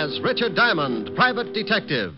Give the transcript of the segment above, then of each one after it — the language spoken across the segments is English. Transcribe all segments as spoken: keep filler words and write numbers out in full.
as Richard Diamond, Private Detective.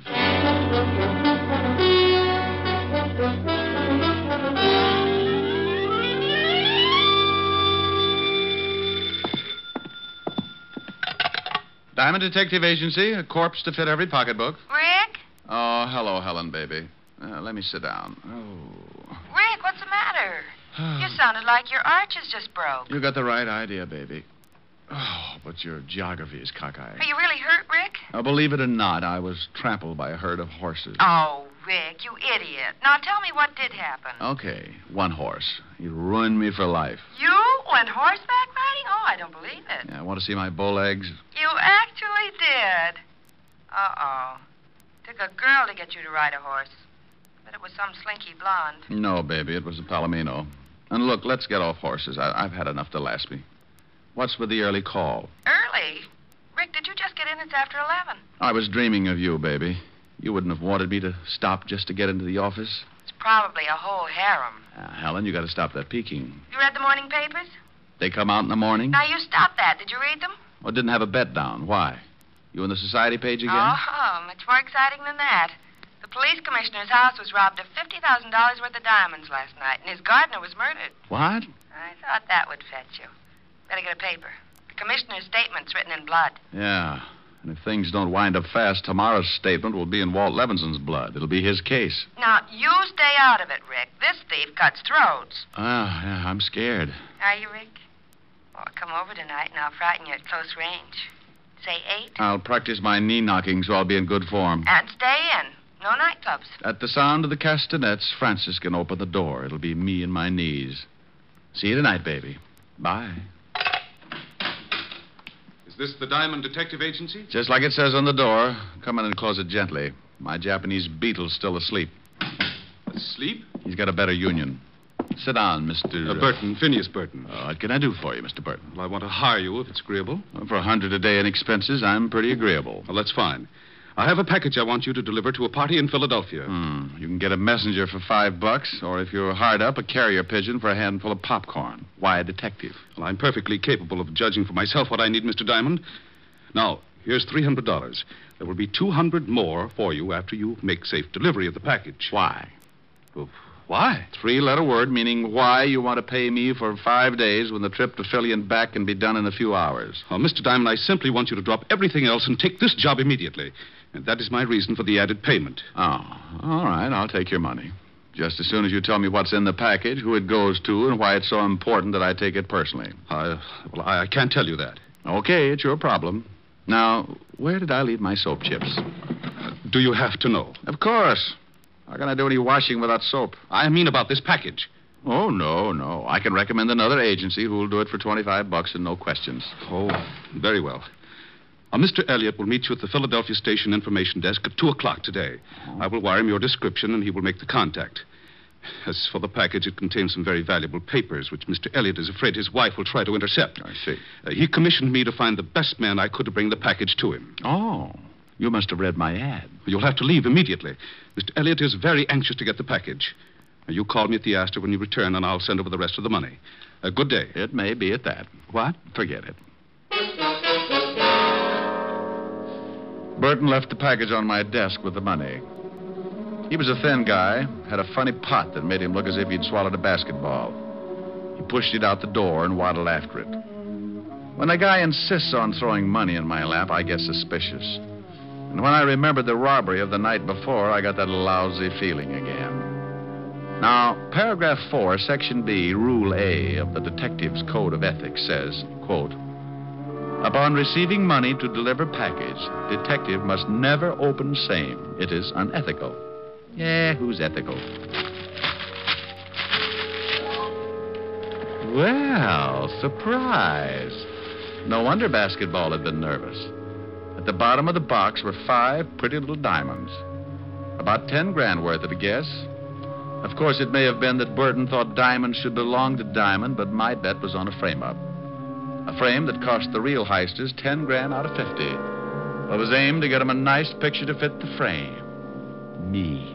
Diamond Detective Agency, a corpse to fit every pocketbook. Rick? Oh, hello, Helen, baby. Uh, let me sit down. Oh. Rick, what's the matter? You sounded like your arches just broke. You got the right idea, baby. Oh, but your geography is cockeyed. Are you really hurt, Rick? Now, believe it or not, I was trampled by a herd of horses. Oh, Rick, you idiot. Now tell me what did happen. Okay, one horse. He ruined me for life. You went horseback riding? Oh, I don't believe it. Yeah, want to see my bow legs? You actually did. Uh-oh. Took a girl to get you to ride a horse. But it was some slinky blonde. No, baby, it was a Palomino. And look, let's get off horses. I- I've had enough to last me. What's with the early call? Early? Rick, did you just get in? It's after eleven. I was dreaming of you, baby. You wouldn't have wanted me to stop just to get into the office. It's probably a whole harem. Uh, Helen, you got to stop that peeking. You read the morning papers? They come out in the morning? Now, you stop that. Did you read them? Well, didn't have a bet down. Why? You on the society page again? Oh, much more exciting than that. The police commissioner's house was robbed of fifty thousand dollars worth of diamonds last night, and his gardener was murdered. What? I thought that would fetch you. Better get a paper. The commissioner's statement's written in blood. Yeah. And if things don't wind up fast, tomorrow's statement will be in Walt Levinson's blood. It'll be his case. Now, you stay out of it, Rick. This thief cuts throats. Ah, yeah, I'm scared. Are you, Rick? Well, come over tonight, and I'll frighten you at close range. Say eight. I'll practice my knee knocking so I'll be in good form. And stay in. No nightclubs. At the sound of the castanets, Francis can open the door. It'll be me and my knees. See you tonight, baby. Bye. Is this the Diamond Detective Agency? Just like it says on the door. Come in and close it gently. My Japanese beetle's still asleep. Asleep? He's got a better union. Sit down, Mister Uh, Burton, Phineas Burton. Uh, what can I do for you, Mister Burton? Well, I want to hire you if it's agreeable. Well, for a hundred a day in expenses, I'm pretty agreeable. Well, that's fine. I have a package I want you to deliver to a party in Philadelphia. Hmm. You can get a messenger for five bucks, or if you're hard up, a carrier pigeon for a handful of popcorn. Why a detective? Well, I'm perfectly capable of judging for myself what I need, Mister Diamond. Now, here's three hundred dollars. There will be two hundred more for you after you make safe delivery of the package. Why? Well, why? Three-letter word meaning why you want to pay me for five days when the trip to Philly and back can be done in a few hours. Well, Mister Diamond, I simply want you to drop everything else and take this job immediately. And that is my reason for the added payment. Oh, all right. I'll take your money. Just as soon as you tell me what's in the package, who it goes to, and why it's so important that I take it personally. I, well, I, I can't tell you that. Okay, it's your problem. Now, where did I leave my soap chips? Uh, do you have to know? Of course. How can I do any washing without soap? I mean about this package. Oh, no, no. I can recommend another agency who will do it for twenty-five bucks and no questions. Oh, very well. Uh, Mister Elliott will meet you at the Philadelphia Station Information Desk at two o'clock today. Oh. I will wire him your description, and he will make the contact. As for the package, it contains some very valuable papers, which Mister Elliott is afraid his wife will try to intercept. I see. Uh, he commissioned me to find the best man I could to bring the package to him. Oh, you must have read my ad. You'll have to leave immediately. Mister Elliott is very anxious to get the package. Uh, you call me at the Astor when you return, and I'll send over the rest of the money. Uh, good day. It may be at that. What? Forget it. Burton left the package on my desk with the money. He was a thin guy, had a funny pot that made him look as if he'd swallowed a basketball. He pushed it out the door and waddled after it. When a guy insists on throwing money in my lap, I get suspicious. And when I remembered the robbery of the night before, I got that lousy feeling again. Now, paragraph four, section B, rule A of the Detective's Code of Ethics says, quote, upon receiving money to deliver package, detective must never open same. It is unethical. Yeah, who's ethical? Well, surprise. No wonder basketball had been nervous. At the bottom of the box were five pretty little diamonds. About ten grand worth of a guess. Of course, it may have been that Burton thought diamonds should belong to Diamond, but my bet was on a frame-up. A frame that cost the real heisters ten grand out of fifty. It was aimed to get them a nice picture to fit the frame. Me.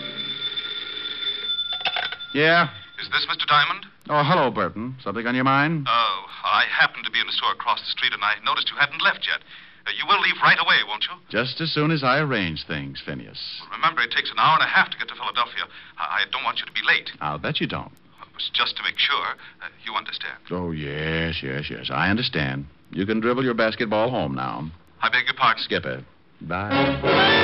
Yeah? Is this Mister Diamond? Oh, hello, Burton. Something on your mind? Oh, I happened to be in a store across the street, and I noticed you hadn't left yet. Uh, you will leave right away, won't you? Just as soon as I arrange things, Phineas. Remember, it takes an hour and a half to get to Philadelphia. I, I don't want you to be late. I'll bet you don't. It was just to make sure. Uh, you understand? Oh, yes, yes, yes. I understand. You can dribble your basketball home now. I beg your pardon. Skip it. Bye.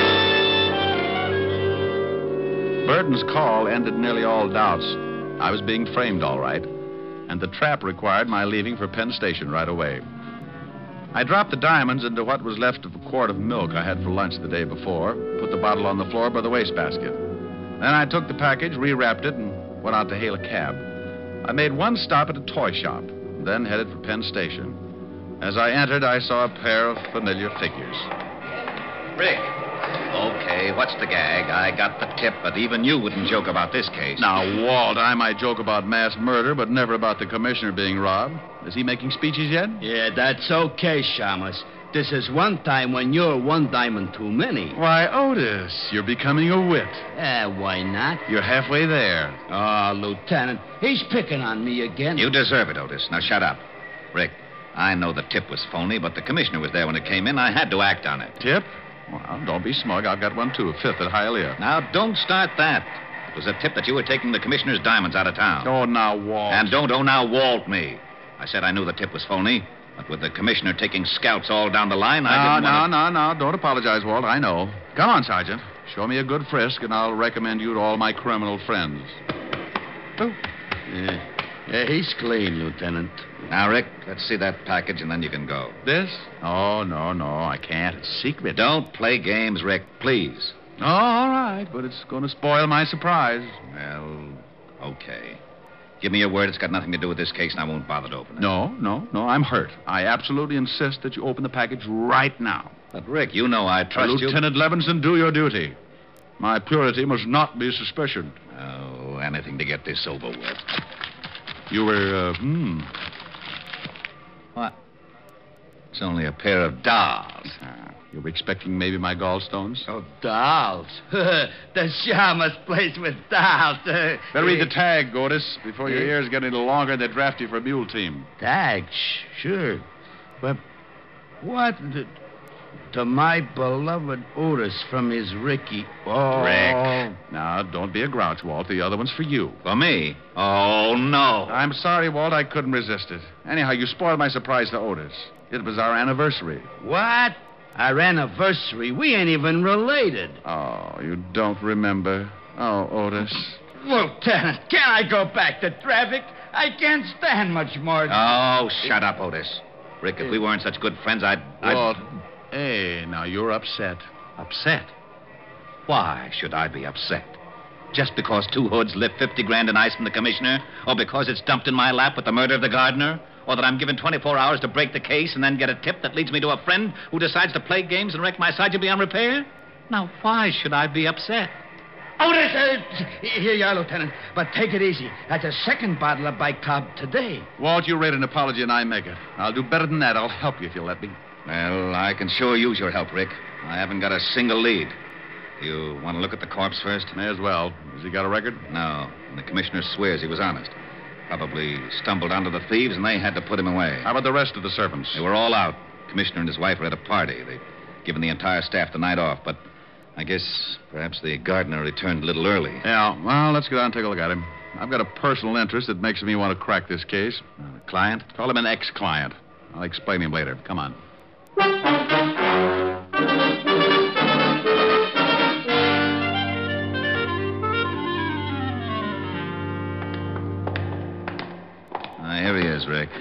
Burton's call ended nearly all doubts. I was being framed all right, and the trap required my leaving for Penn Station right away. I dropped the diamonds into what was left of a quart of milk I had for lunch the day before, put the bottle on the floor by the wastebasket. Then I took the package, rewrapped it, and went out to hail a cab. I made one stop at a toy shop, then headed for Penn Station. As I entered, I saw a pair of familiar figures. Rick. Okay, what's the gag? I got the tip, but even you wouldn't joke about this case. Now, Walt, I might joke about mass murder, but never about the commissioner being robbed. Is he making speeches yet? Yeah, that's okay, Shamus. This is one time when you're one diamond too many. Why, Otis, you're becoming a wit. Eh, why not? You're halfway there. Oh, Lieutenant, he's picking on me again. You deserve it, Otis. Now shut up. Rick, I know the tip was phony, but the commissioner was there when it came in. I had to act on it. Tip? Well, don't be smug. I've got one, too. A fifth at Hialeah. Now, don't start that. It was a tip that you were taking the commissioner's diamonds out of town. Oh, now, Walt. And don't oh now Walt me. I said I knew the tip was phony, but with the commissioner taking scouts all down the line, I No, didn't no, want no, no. Don't apologize, Walt. I know. Come on, Sergeant. Show me a good frisk, and I'll recommend you to all my criminal friends. Oh. Yeah. Yeah, he's clean, Lieutenant. Now, Rick, let's see that package, and then you can go. This? Oh, no, no. I can't. It's secret. Don't play games, Rick, please. Oh, all right, but it's going to spoil my surprise. Well, okay. Give me your word it's got nothing to do with this case, and I won't bother to open it. No, no, no. I'm hurt. I absolutely insist that you open the package right now. But, Rick, you know I trust you. Lieutenant Levinson, do your duty. My purity must not be suspicioned. Oh, anything to get this over with. You were, uh, hmm. What? It's only a pair of dolls. Uh, you were expecting maybe my gallstones? Oh, dolls. the Shamus plays with dolls. Uh, Better read the tag, Otis, before your ears get any longer and they draft you for a mule team. Tag? Sh- sure. But what? The, to my beloved Otis from his Ricky. Oh. Rick. Now, don't be a grouch, Walt. The other one's for you. For me? Oh, no. I'm sorry, Walt. I couldn't resist it. Anyhow, you spoiled my surprise to Otis. It was our anniversary. What? Our anniversary? We ain't even related. Oh, you don't remember? Oh, Otis. Lieutenant, can I go back to traffic? I can't stand much more. Oh, shut up, Otis. Rick, if we weren't such good friends, I'd... I'd... Walt, hey, now you're upset. Upset? Why should I be upset? Just because two hoods lift fifty grand in ice from the commissioner? Or because it's dumped in my lap with the murder of the gardener? Or that I'm given twenty-four hours to break the case and then get a tip that leads me to a friend who decides to play games and wreck my Sergeant beyond repair? Now, why should I be upset? Otis, uh, here you are, Lieutenant. But take it easy. That's a second bottle of bicob today. Walt, you rate an apology and I make it. I'll do better than that. I'll help you if you'll let me. Well, I can sure use your help, Rick. I haven't got a single lead. You want to look at the corpse first? May as well. Has he got a record? No. And the commissioner swears he was honest. Probably stumbled onto the thieves and they had to put him away. How about the rest of the servants? They were all out. Commissioner and his wife were at a party. They'd given the entire staff the night off, but I guess perhaps the gardener returned a little early. Yeah, well, let's go down and take a look at him. I've got a personal interest that makes me want to crack this case. Uh, client? Call him an ex-client. I'll explain him later. Come on. Ah, here he is, Rick.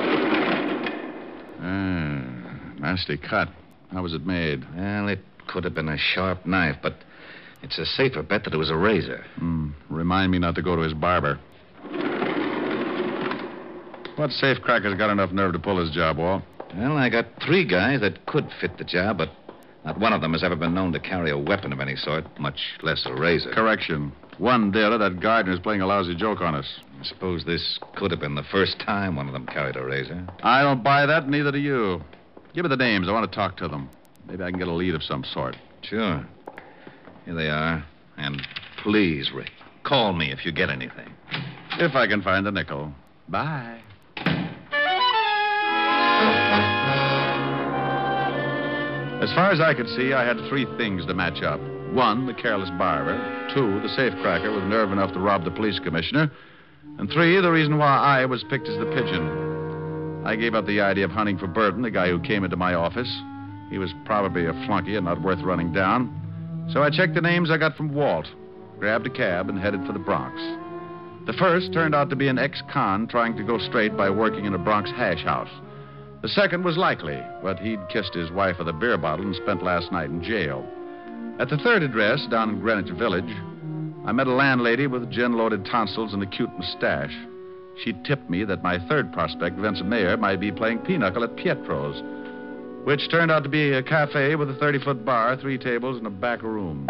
Ah, nasty cut. How was it made? Well, it could have been a sharp knife, but it's a safer bet that it was a razor. Hmm. Remind me not to go to his barber. What safecracker's got enough nerve to pull his job, Walt? Well, I got three guys that could fit the job, but not one of them has ever been known to carry a weapon of any sort, much less a razor. Correction. One dealer, that gardener's playing a lousy joke on us. I suppose this could have been the first time one of them carried a razor. I don't buy that, neither do you. Give me the names. I want to talk to them. Maybe I can get a lead of some sort. Sure. Here they are. And please, Rick, call me if you get anything. If I can find a nickel. Bye. As far as I could see, I had three things to match up. One, the careless barber. Two, the safecracker with nerve enough to rob the police commissioner. And three, the reason why I was picked as the pigeon. I gave up the idea of hunting for Burton, the guy who came into my office. He was probably a flunky and not worth running down. So I checked the names I got from Walt, grabbed a cab, and headed for the Bronx. The first turned out to be an ex-con trying to go straight by working in a Bronx hash house. The second was likely, but he'd kissed his wife with a beer bottle and spent last night in jail. At the third address, down in Greenwich Village, I met a landlady with gin-loaded tonsils and a cute mustache. She tipped me that my third prospect, Vincent Mayer, might be playing pinochle at Pietro's, which turned out to be a cafe with a thirty-foot bar, three tables, and a back room.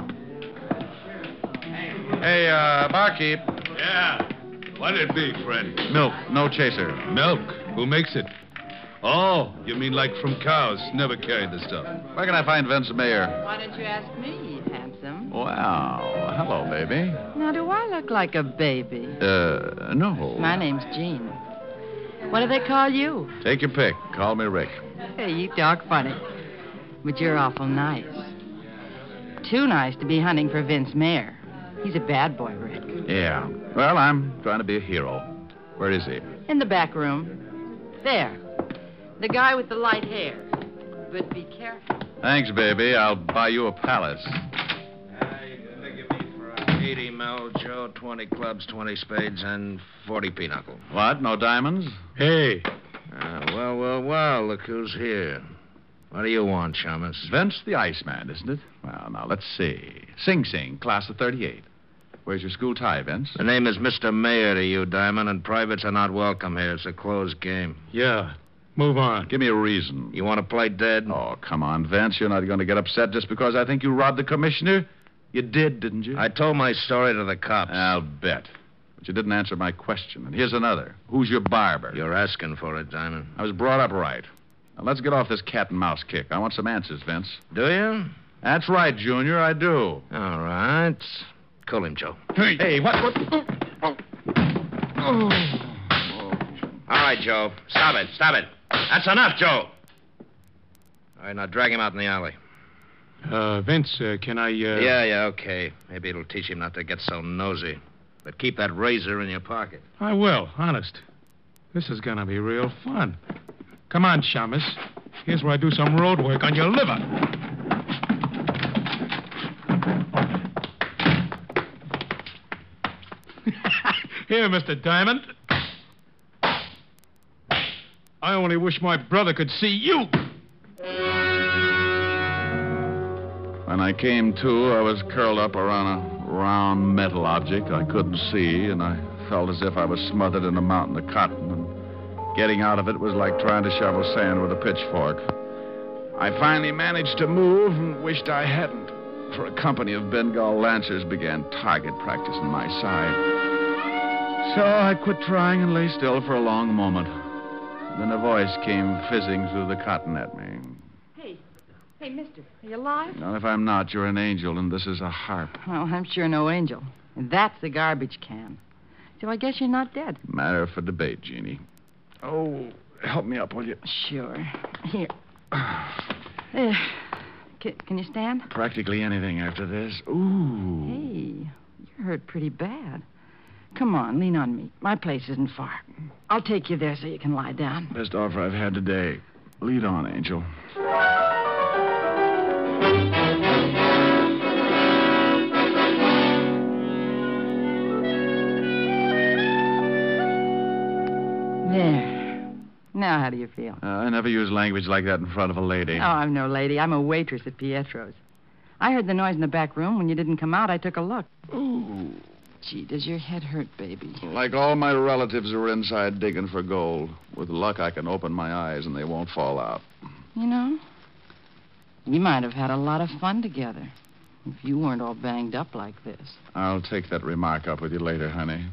Hey, uh, barkeep. Yeah. What'd it be, Fred? Milk, no chaser. Milk? Who makes it? Oh, you mean like from cows? Never carried the stuff. Where can I find Vincent Mayer? Why don't you ask me, handsome? Wow. Hello, baby. Now, do I look like a baby? Uh, no. My name's Jean. What do they call you? Take your pick. Call me Rick. Hey, you talk funny. But you're awful nice. Too nice to be hunting for Vince Mayer. He's a bad boy, Rick. Yeah. Well, I'm trying to be a hero. Where is he? In the back room. There. The guy with the light hair. But be careful. Thanks, baby. I'll buy you a palace. Uh, you can figure me for a eighty mil, Joe, twenty clubs, twenty spades, and forty pinochle. What? No diamonds? Hey. Uh, well, well, well, look who's here. What do you want, Shamus? Vince the Iceman, isn't it? Well, now, let's see. Sing Sing, class of thirty-eight. Where's your school tie, Vince? The name is Mister Mayer to you, Diamond, and privates are not welcome here. It's a closed game. Yeah. Move on. Give me a reason. You want to play dead? Oh, come on, Vince. You're not going to get upset just because I think you robbed the commissioner? You did, didn't you? I told my story to the cops. I'll bet. But you didn't answer my question. And here's another. Who's your barber? You're asking for it, Diamond. I was brought up right. Now, let's get off this cat and mouse kick. I want some answers, Vince. Do you? That's right, Junior. I do. All right. Call him, Joe. Hey, hey what? what? Oh. Oh. All right, Joe. Stop it. Stop it. That's enough, Joe. All right, now drag him out in the alley. Uh, Vince, uh, can I, uh... Yeah, yeah, okay. Maybe it'll teach him not to get so nosy. But keep that razor in your pocket. I will, honest. This is gonna be real fun. Come on, Shamus. Here's where I do some road work on your liver. Here, Mister Diamond. I only wish my brother could see you. When I came to, I was curled up around a round metal object I couldn't see, and I felt as if I was smothered in a mountain of cotton, and getting out of it was like trying to shovel sand with a pitchfork. I finally managed to move and wished I hadn't, for a company of Bengal Lancers began target practice on my side. So I quit trying and lay still for a long moment. Then a voice came fizzing through the cotton at me. Hey, hey, mister, are you alive? Now, if I'm not, you're an angel, and this is a harp. Well, I'm sure no angel. And that's the garbage can. So I guess you're not dead. Matter for debate, Jeannie. Oh, help me up, will you? Sure. Here. There. Can, can you stand? Practically anything after this. Ooh. Hey, you're hurt pretty bad. Come on, lean on me. My place isn't far. I'll take you there so you can lie down. Best offer I've had today. Lead on, Angel. There. Now, how do you feel? Uh, I never use language like that in front of a lady. Oh, I'm no lady. I'm a waitress at Pietro's. I heard the noise in the back room. When you didn't come out, I took a look. Ooh. Gee, does your head hurt, baby? Like all my relatives who are inside digging for gold. With luck, I can open my eyes and they won't fall out. You know, we might have had a lot of fun together if you weren't all banged up like this. I'll take that remark up with you later, honey.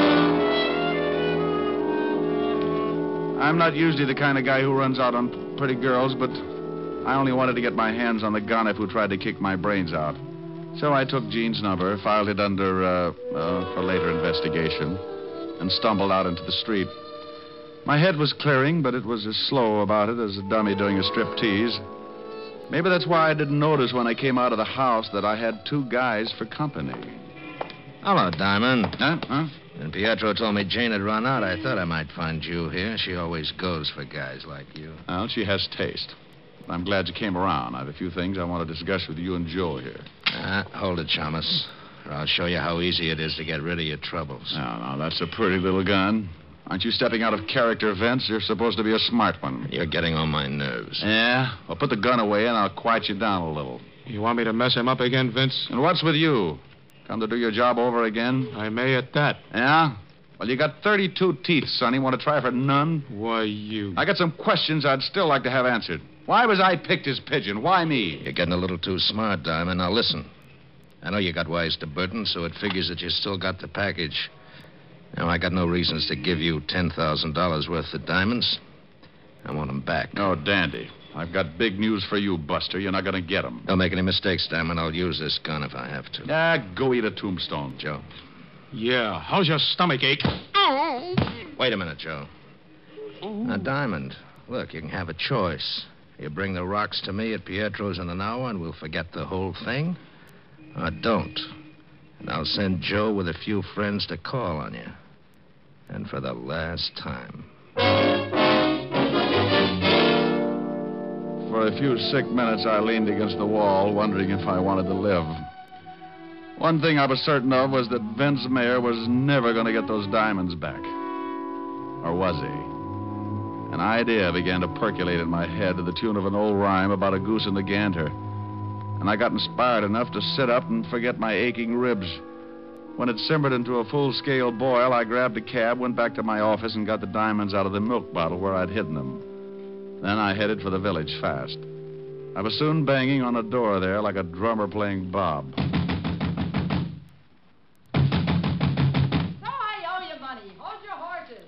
I'm not usually the kind of guy who runs out on pretty girls, but I only wanted to get my hands on the gonif who tried to kick my brains out. So I took Jean's number, filed it under, uh, uh, for later investigation, and stumbled out into the street. My head was clearing, but it was as slow about it as a dummy doing a striptease. Maybe that's why I didn't notice when I came out of the house that I had two guys for company. Hello, Diamond. Huh? Huh? When Pietro told me Jane had run out, I thought I might find you here. She always goes for guys like you. Well, she has taste. I'm glad you came around. I have a few things I want to discuss with you and Joe here. Uh, hold it, Chalmers, or I'll show you how easy it is to get rid of your troubles. No, no, that's a pretty little gun. Aren't you stepping out of character, Vince? You're supposed to be a smart one. You're getting on my nerves. Yeah? Well, put the gun away and I'll quiet you down a little. You want me to mess him up again, Vince? And what's with you? Come to do your job over again? I may at that. Yeah? Well, you got thirty-two teeth, Sonny. Want to try for none? Why, you... I got some questions I'd still like to have answered. Why was I picked as pigeon? Why me? You're getting a little too smart, Diamond. Now, listen. I know you got wise to Burton, so it figures that you still got the package. Now, I got no reasons to give you ten thousand dollars worth of diamonds. I want them back. Oh, dandy. I've got big news for you, Buster. You're not going to get them. Don't make any mistakes, Diamond. I'll use this gun if I have to. Ah, go eat a tombstone. Joe. Yeah, how's your stomach ache? Wait a minute, Joe. Now, Diamond, look, you can have a choice. You bring the rocks to me at Pietro's in an hour and we'll forget the whole thing. Or don't. And I'll send Joe with a few friends to call on you. And for the last time. For a few sick minutes, I leaned against the wall, wondering if I wanted to live. One thing I was certain of was that Vince Mayer was never going to get those diamonds back. Or was he? An idea began to percolate in my head to the tune of an old rhyme about a goose and a gander. And I got inspired enough to sit up and forget my aching ribs. When it simmered into a full-scale boil, I grabbed a cab, went back to my office, and got the diamonds out of the milk bottle where I'd hidden them. Then I headed for the village fast. I was soon banging on a door there like a drummer playing Bob. So I owe you money. Hold your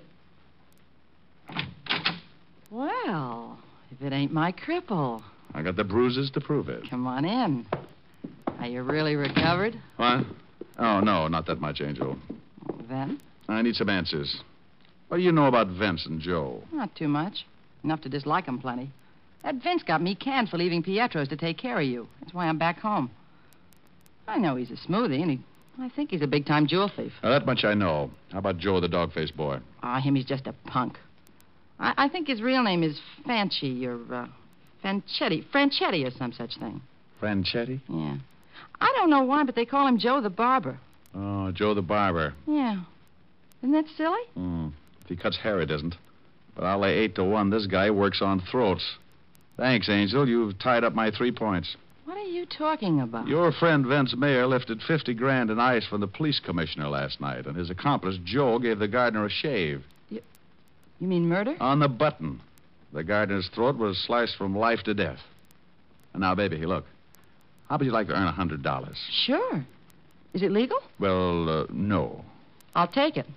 horses. Well, if it ain't my cripple. I got the bruises to prove it. Come on in. Are you really recovered? What? Oh, no, not that much, Angel. Then? I need some answers. What do you know about Vince and Joe? Not too much. Enough to dislike 'em plenty. That Vince got me canned for leaving Pietro's to take care of you. That's why I'm back home. I know he's a smoothie, and he, I think he's a big-time jewel thief. Now, that much I know. How about Joe, the dog-faced boy? Ah, him, he's just a punk. I, I think his real name is Fanchi or uh, Fanchetti. Franchetti or some such thing. Franchetti? Yeah. I don't know why, but they call him Joe the Barber. Oh, Joe the Barber. Yeah. Isn't that silly? Hmm. If he cuts hair, it isn't. But I'll lay eight to one. This guy works on throats. Thanks, Angel. You've tied up my three points. What are you talking about? Your friend Vince Mayer lifted fifty grand in ice from the police commissioner last night, and his accomplice, Joe, gave the gardener a shave. You, you mean murder? On the button. The gardener's throat was sliced from life to death. And now, baby, look. How would you like to earn a hundred dollars? Sure. Is it legal? Well, uh, no. I'll take it.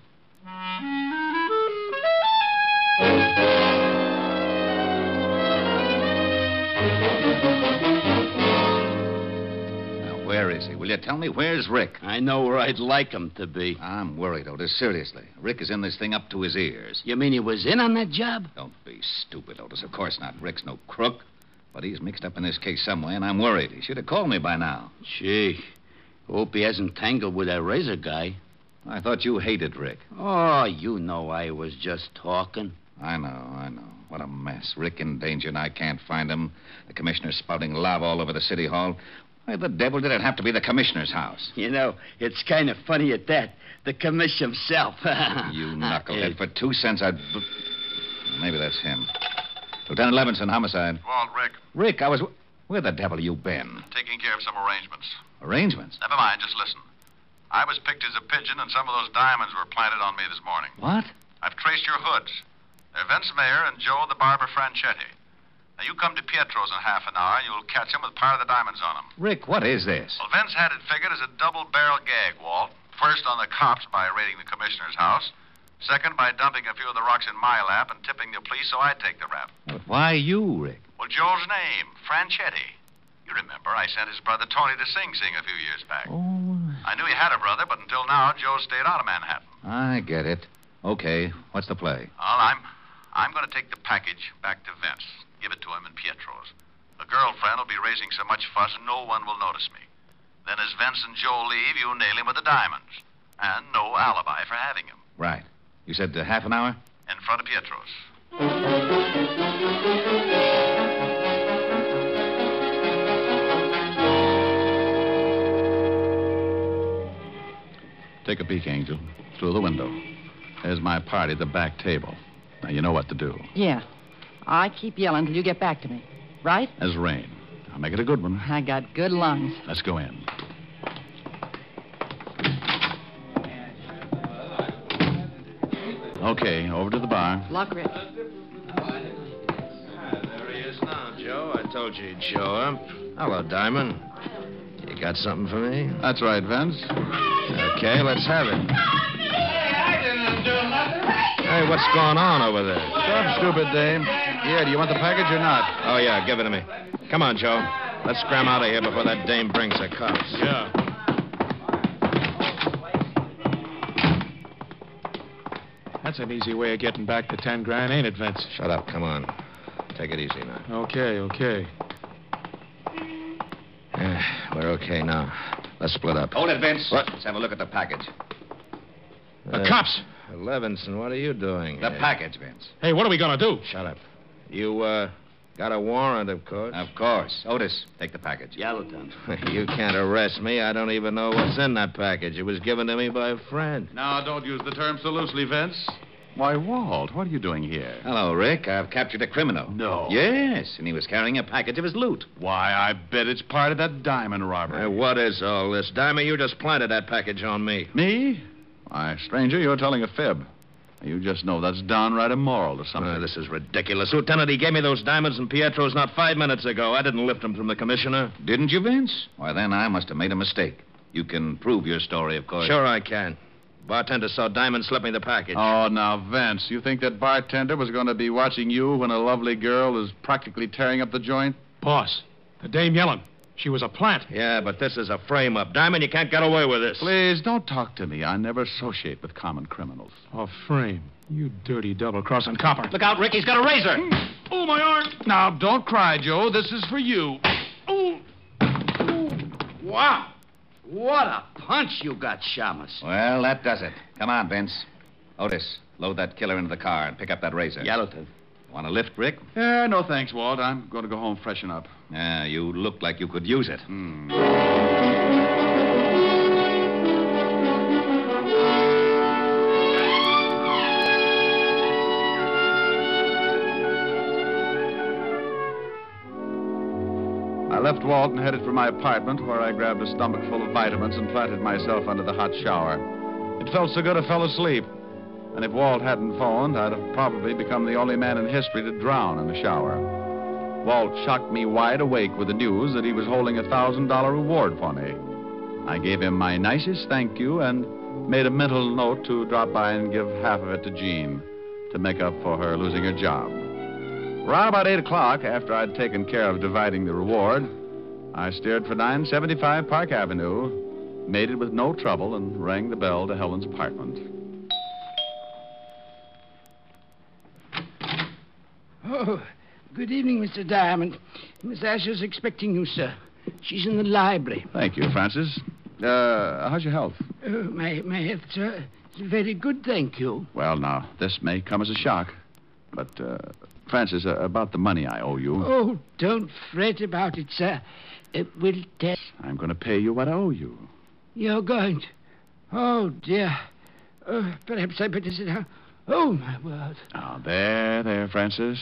Now, where is he? Will you tell me? Where's Rick? I know where I'd like him to be. I'm worried, Otis. Seriously. Rick is in this thing up to his ears. You mean he was in on that job? Don't be stupid, Otis. Of course not. Rick's no crook. But he's mixed up in this case some way, and I'm worried. He should have called me by now. Gee. Hope he hasn't tangled with that razor guy. I thought you hated Rick. Oh, you know I was just talking. I know, I know. What a mess. Rick in danger, and I can't find him. The commissioner's spouting lava all over the city hall. Why the devil did it have to be the commissioner's house? You know, it's kind of funny at that. The commissioner himself. You knucklehead. For two cents, I'd... Maybe that's him. Lieutenant Levinson, homicide. Walt, Rick. Rick, I was... Where the devil you been? Taking care of some arrangements. Arrangements? Never mind, just listen. I was picked as a pigeon, and some of those diamonds were planted on me this morning. What? I've traced your hoods. They're Vince Mayer and Joe the Barber Franchetti. Now, you come to Pietro's in half an hour, and you'll catch them with part of the diamonds on them. Rick, what is this? Well, Vince had it figured as a double-barrel gag, Walt. First on the cops by raiding the commissioner's house. Second, by dumping a few of the rocks in my lap and tipping the police so I'd take the rap. But why you, Rick? Well, Joe's name, Franchetti. You remember, I sent his brother Tony to Sing Sing a few years back. Oh. I knew he had a brother, but until now, Joe stayed out of Manhattan. I get it. Okay, what's the play? Well, I'm, I'm going to take the package back to Vince. Give it to him in Pietro's. A girlfriend will be raising so much fuss no one will notice me. Then as Vince and Joe leave, you nail him with the diamonds. And no alibi for having him. Right. You said uh, half an hour? In front of Pietro's. Take a peek, Angel. Through the window. There's my party at the back table. Now, you know what to do. Yeah. I keep yelling till you get back to me. Right? As rain. I'll make it a good one. I got good lungs. Let's go in. Okay, over to the bar. Luck, Rick. Ah, there he is now, Joe. I told you he'd show up. Hello, Diamond. You got something for me? That's right, Vince. Okay, let's have it. Hey, what's going on over there? Stop, stupid dame. Here, do you want the package or not? Oh, yeah, give it to me. Come on, Joe. Let's scram out of here before that dame brings her cops. Yeah. That's an easy way of getting back to ten grand, ain't it, Vince? Shut up. Come on. Take it easy now. Okay, okay. Yeah, we're okay now. Let's split up. Hold it, Vince. What? Let's have a look at the package. The cops! Levinson, what are you doing? The here? package, Vince. Hey, what are we gonna do? Shut up. You, uh, got a warrant, of course. Of course. Otis, take the package. Yeah, Lieutenant. You can't arrest me. I don't even know what's in that package. It was given to me by a friend. Now, don't use the term so loosely, Vince. Why, Walt, what are you doing here? Hello, Rick. I've captured a criminal. No. Yes, and he was carrying a package of his loot. Why, I bet it's part of that diamond robbery. Hey, what is all this? Diamond, you just planted that package on me. Me? Why, stranger, you're telling a fib. You just know that's downright immoral or something. Uh, this is ridiculous. Lieutenant, he gave me those diamonds and Pietro's not five minutes ago. I didn't lift them from the commissioner. Didn't you, Vince? Why, then I must have made a mistake. You can prove your story, of course. Sure I can. Bartender saw Diamond slip me the package. Oh, now, Vince, you think that bartender was going to be watching you when a lovely girl is practically tearing up the joint? Boss, the dame yelling. She was a plant. Yeah, but this is a frame-up. Diamond, you can't get away with this. Please, don't talk to me. I never associate with common criminals. A frame. You dirty double-crossing copper. Look out, Rick. He's got a razor. Oh, my arm. Now, don't cry, Joe. This is for you. Oh. Wow. What a punch you got, Shamus. Well, that does it. Come on, Vince. Otis, load that killer into the car and pick up that razor. Yeah, Lieutenant. Want a lift, Rick? Yeah, no thanks, Walt. I'm going to go home freshen up. Yeah, you look like you could use it. Hmm. I left Walt and headed for my apartment, where I grabbed a stomach full of vitamins and planted myself under the hot shower. It felt so good I fell asleep. And if Walt hadn't phoned, I'd have probably become the only man in history to drown in the shower. Walt shocked me wide awake with the news that he was holding a one thousand dollars reward for me. I gave him my nicest thank you and made a mental note to drop by and give half of it to Jean to make up for her losing her job. Around about eight o'clock, after I'd taken care of dividing the reward, I steered for nine seventy-five Park Avenue, made it with no trouble, and rang the bell to Helen's apartment. Oh, good evening, Mister Diamond. Miss Asher's expecting you, sir. She's in the library. Thank you, Francis. Uh, how's your health? Uh, my, my health, sir, is very good, thank you. Well, now, this may come as a shock, but, uh, Francis, uh, about the money I owe you. Oh, don't fret about it, sir. It will tell. I'm going to pay you what I owe you. You're going to? Oh, dear. Uh, perhaps I better sit down. Oh, my word. Oh, there, there, Francis.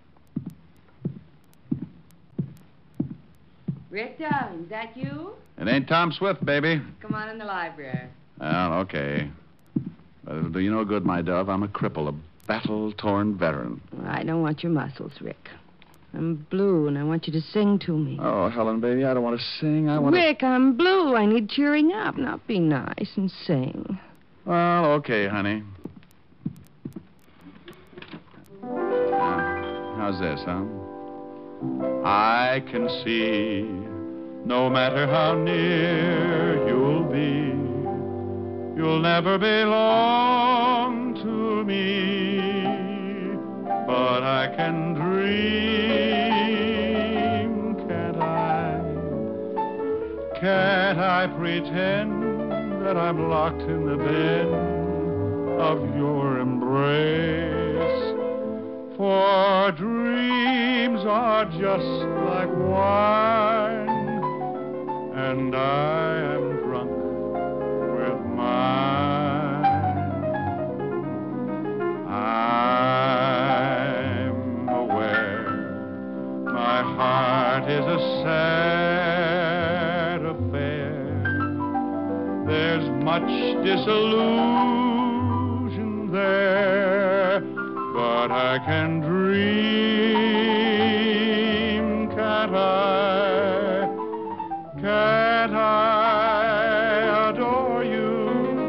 Rick, darling, is that you? It ain't Tom Swift, baby. Come on in the library. Well, okay. But it'll do you no good, my dove. I'm a cripple, a battle-torn veteran. Well, I don't want your muscles, Rick. I'm blue, and I want you to sing to me. Oh, Helen, baby, I don't want to sing. I want to... Rick, I'm blue. I need cheering up. Now be nice and sing. Well, okay, honey. Now, how's this, huh? I can see, no matter how near you'll be, you'll never belong to me. But I can dream can't I pretend that I'm locked in the den of your embrace? For dreams are just like wine, and I am drunk with mine. I'm aware my heart is a sad affair. There's much disillusion there, but I can dream, can't I? Can't I adore you?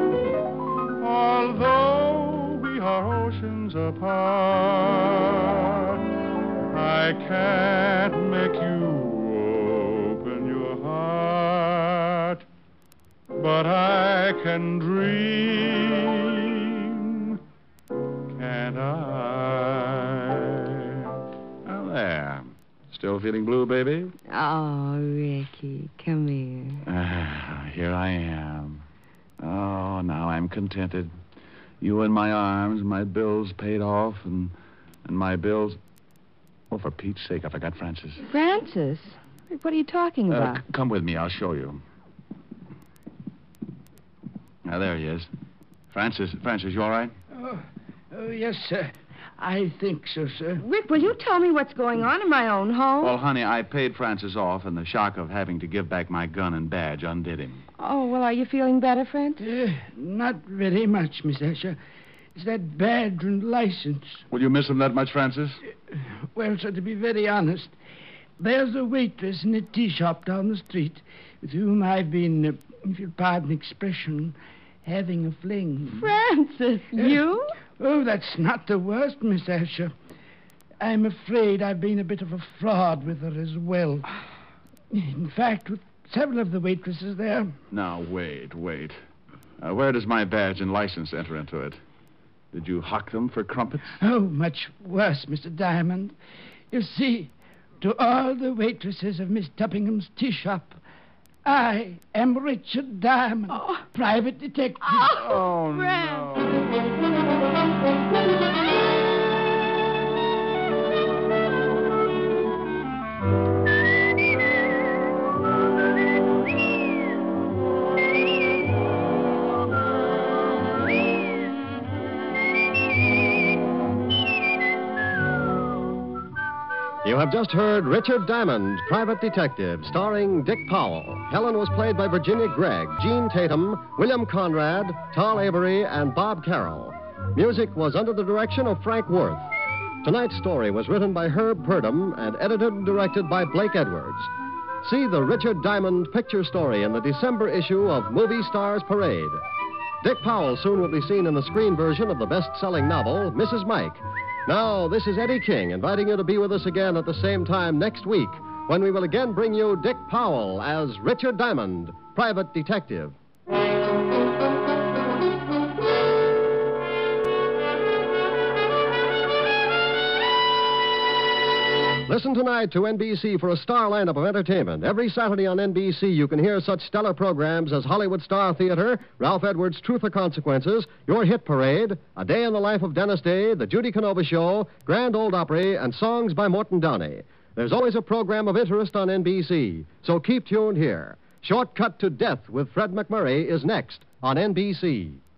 Although we are oceans apart, I can't make you open your heart, but I can dream, can't I? Now there. Still feeling blue, baby? Oh, Ricky, come here. Ah, here I am. Oh, now I'm contented. You in my arms, my bills paid off, and and my bills... Oh, for Pete's sake, I forgot Francis. Francis? Rick, what are you talking Uh, about? c- come with me, I'll show you. Now, there he is. Francis, Francis, you all right? Oh, oh, yes, sir. I think so, sir. Rick, will you tell me what's going on in my own home? Well, honey, I paid Francis off, and the shock of having to give back my gun and badge undid him. Oh, well, are you feeling better, Francis? Uh, not very much, Miss Asher. It's that badge and license. Will you miss him that much, Francis? Well, sir, to be very honest, there's a waitress in a tea shop down the street with whom I've been, uh, if you'll pardon the expression, having a fling. Francis, Uh, you? Oh, that's not the worst, Miss Asher. I'm afraid I've been a bit of a fraud with her as well. In fact, with several of the waitresses there. Now, wait, wait. Uh, where does my badge and license enter into it? Did you hock them for crumpets? Oh, much worse, Mister Diamond. You see, to all the waitresses of Miss Tuppingham's tea shop, I am Richard Diamond, private detective. Oh, You have just heard Richard Diamond, Private Detective, starring Dick Powell. Helen was played by Virginia Gregg, Gene Tatum, William Conrad, Tal Avery, and Bob Carroll. Music was under the direction of Frank Worth. Tonight's story was written by Herb Purdom and edited and directed by Blake Edwards. See the Richard Diamond picture story in the December issue of Movie Stars Parade. Dick Powell soon will be seen in the screen version of the best-selling novel, Missus Mike. Now, this is Eddie King inviting you to be with us again at the same time next week when we will again bring you Dick Powell as Richard Diamond, Private Detective. Listen tonight to N B C for a star lineup of entertainment. Every Saturday on N B C, you can hear such stellar programs as Hollywood Star Theater, Ralph Edwards' Truth or Consequences, Your Hit Parade, A Day in the Life of Dennis Day, The Judy Canova Show, Grand Ole Opry, and songs by Morton Downey. There's always a program of interest on N B C, so keep tuned here. Shortcut to Death with Fred McMurray is next on N B C.